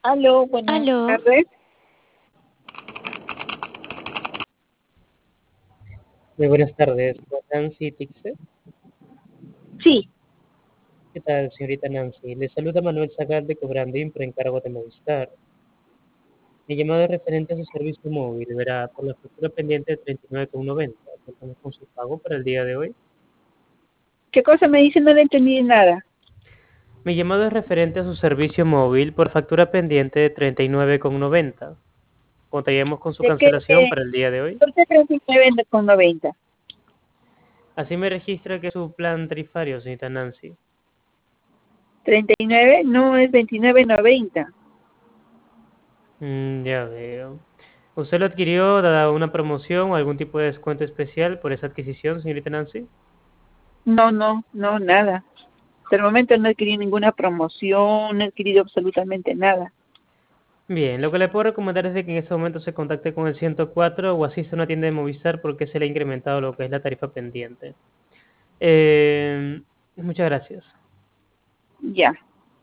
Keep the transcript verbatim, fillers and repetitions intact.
Aló, buenas Aló, tardes. Muy buenas tardes, con Nancy Tixe. Sí, ¿Qué tal, señorita Nancy? Le saluda Manuel Zagal de Cobrandín por encargo de Movistar. Mi llamada es referente a su servicio móvil, verá, por la factura pendiente de treinta y nueve con noventa. Contamos con su pago para el día de hoy. ¿qué cosa me dice? No le entendí nada. Mi llamado es referente a su servicio móvil por factura pendiente de treinta y nueve con noventa. Contaríamos con su ¿De qué? cancelación para el día de hoy. ¿Por qué treinta y nueve con noventa? Así me registra que es su plan tarifario, señorita Nancy. ¿treinta y nueve? No, es veintinueve noventa. Mm, ya veo. ¿Usted lo adquirió dada una promoción o algún tipo de descuento especial por esa adquisición, señorita Nancy? No, no, no, nada. Hasta el momento no he adquirido ninguna promoción, no he adquirido absolutamente nada. Bien, lo que le puedo recomendar es de que en este momento se contacte con el ciento cuatro o asista a una tienda de Movistar porque se le ha incrementado lo que es la tarifa pendiente. Eh, muchas gracias. Ya.